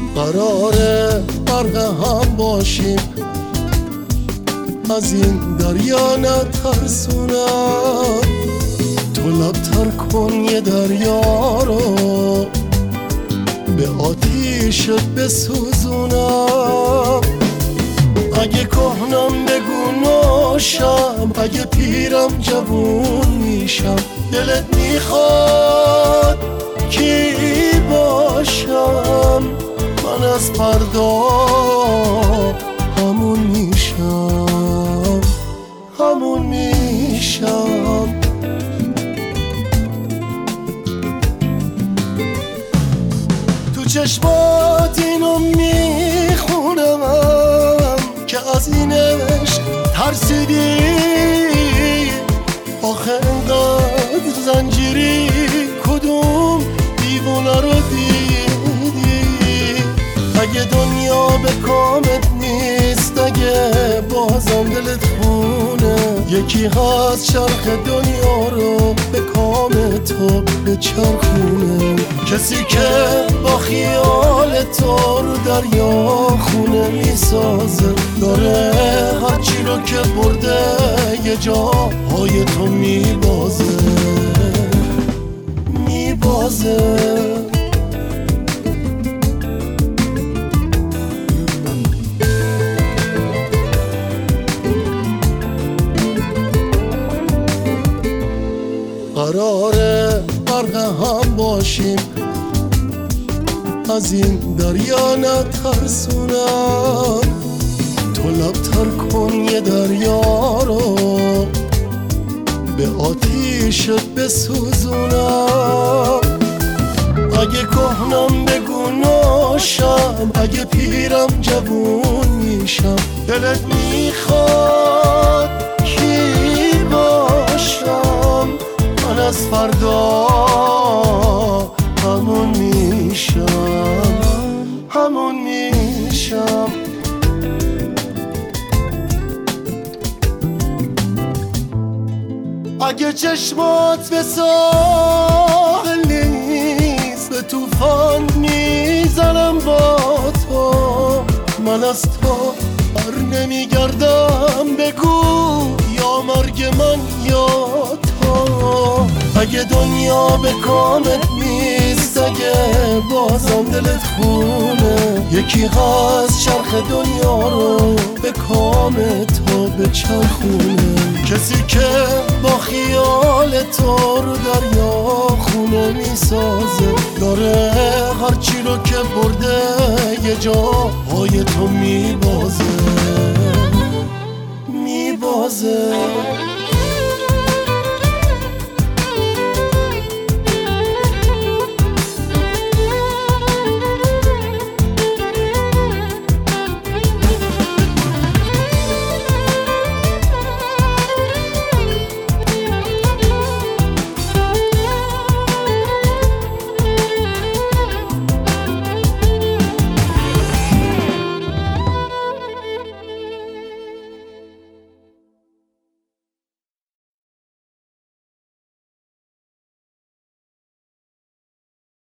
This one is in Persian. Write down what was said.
قراره غرق هم باشیم، از این دریا نترسونم. تو لبتر کن یه دریا رو، به آتیشت بسوزونم. اگه کهنم بگو نوشم، اگه پیرم جوون میشم. دلت میخواد کی باشم، من از فردا همون میشم، همون میشم. تو چشمات اینو میخونم که از این عشق ترسیدی. آخه انقدر زنجیری، کدوم دیوونه رو دیدی؟ اگه دنیا به کامت نیست، اگه بازم دلت خونه، یکی هست چرخ دنیا رو به کام تو بچرخونه. کسی که با خیال تو رو دریا خونه میسازه، داره هرچی رو که برده یه جاهای تو میبازه، میبازه. قراره غرق هم باشیم، از این دریا نترسونم. تو لبتر کن یه دریا رو، به آتیشت بسوزونم. اگه کهنم بگو نوشم، اگه پیرم جوون میشم. دلت میخواد کی باشم، من از فردا همون میشم، همون میشم. اگه چشمات به ساحل نیست، به طوفان میزنم با تو. من از تو بر نمیگردم، بگو یا مرگ من یا تو. اگه دنیا به کامت نیست، اگه بازم دلت خونه، یکی هست چرخ دنیا رو به کام تو بچرخونه. کسی که با خیال تو رو دریا خونه میسازه، داره هرچی رو که برده یه جاهای تو میبازه، میبازه.